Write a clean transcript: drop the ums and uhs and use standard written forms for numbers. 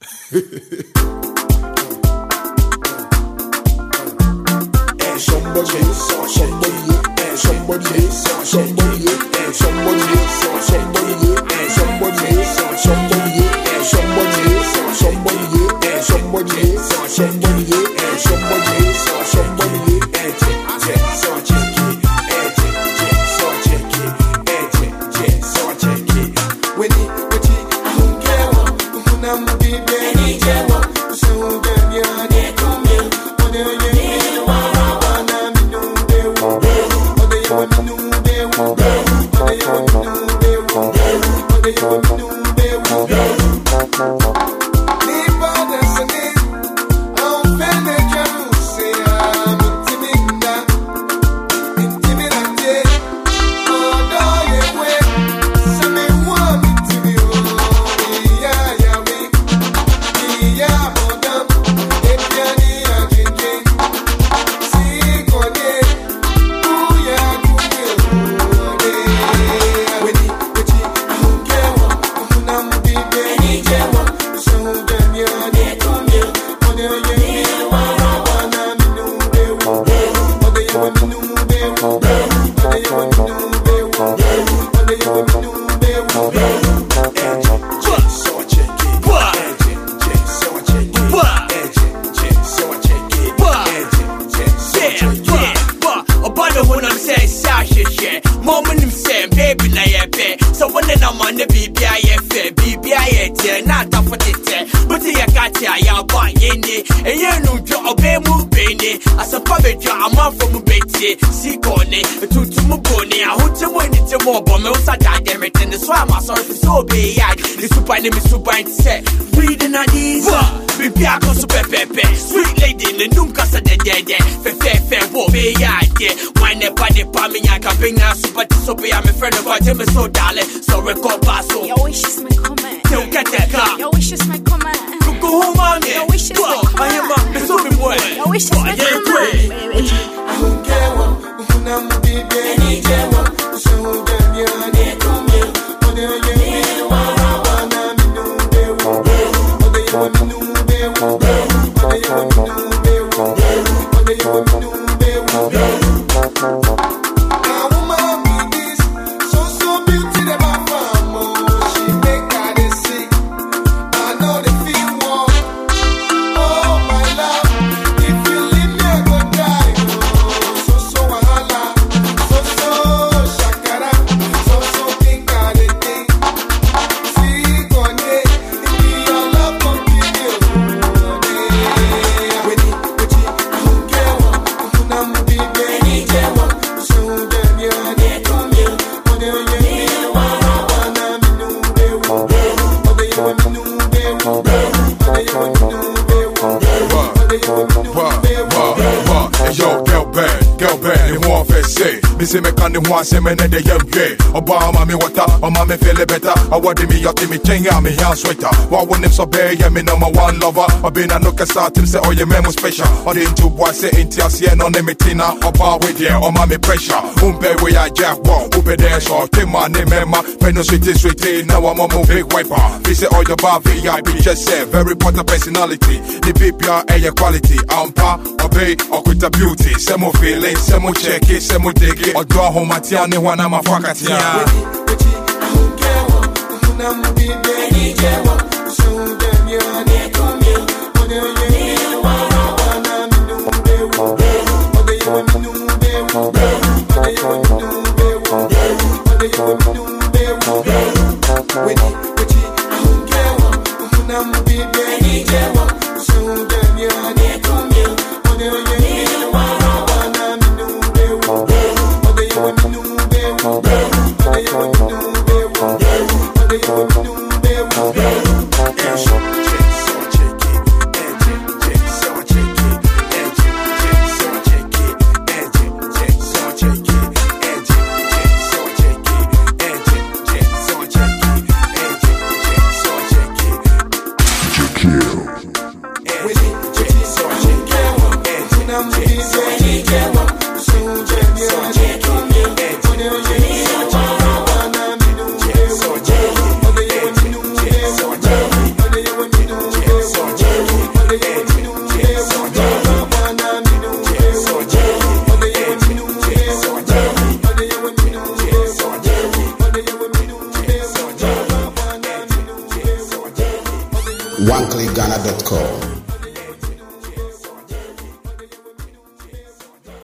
Say me ne de yemke Obama me water Oma me feel it better I want me yachty me chenga me hand sweater Wa won him so bad yeah me number one lover I been a no start him say oh you memo special Or the two boy say inti asie no ne me tina Oba with yeah Oma me pressure Umpe we a jack wall Upe there so Kima ne mema Peno sweetie Now I'm a big wiper We say all your bar VIP just say very important personality The PPR and your quality Ampa obey or quit a beauty Semo feeling Semo check it Semo dig it Or do a home Tiani wana mafakatia oneclickghana.com.